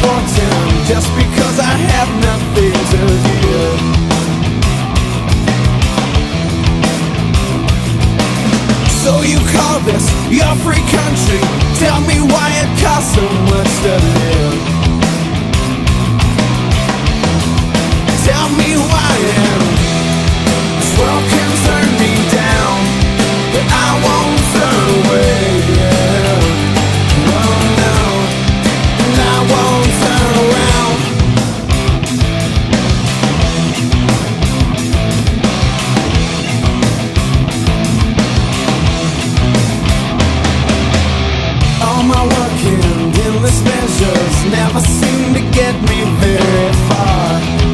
important just because I have nothing to give. So you call this your free country? Tell me why it costs so much to live. Tell me why this world can turn me down, but I won't turn away. Oh no, and I won't turn around. All my work and endless measures never seem to get me very far.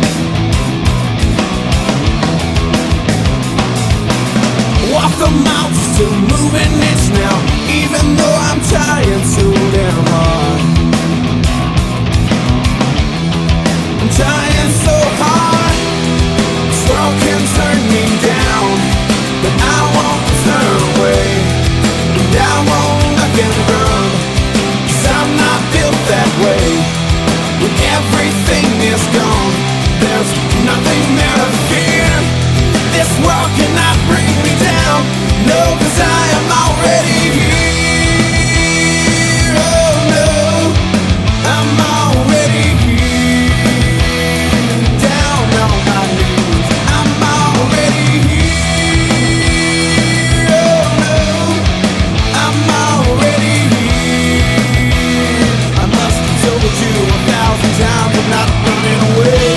Walk the mountains to move an inch now, even though I'm trying so damn hard. I'm trying so hard. This world can turn me down, but I won't turn away, and I won't look and run, 'cause I'm not built that way. When everything is gone, there's nothing there to fear. This world cannot bring me down, no, 'cause I am already here. Oh no, I'm already here. Down on my knees, I'm already here. Oh no, I'm already here. I must have told you 1,000 times I'm not running away.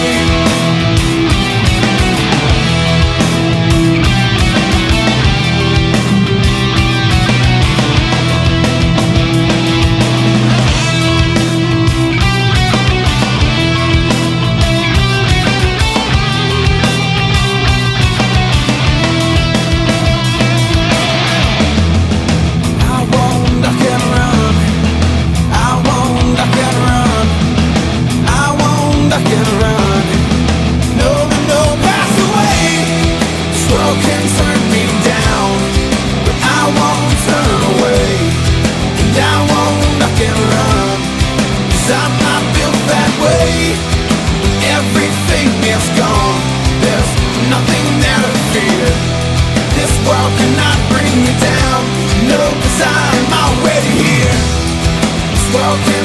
I'm not built that way. Everything is gone, there's nothing there to fear. This world cannot bring me down, no, 'cause I'm already here. This world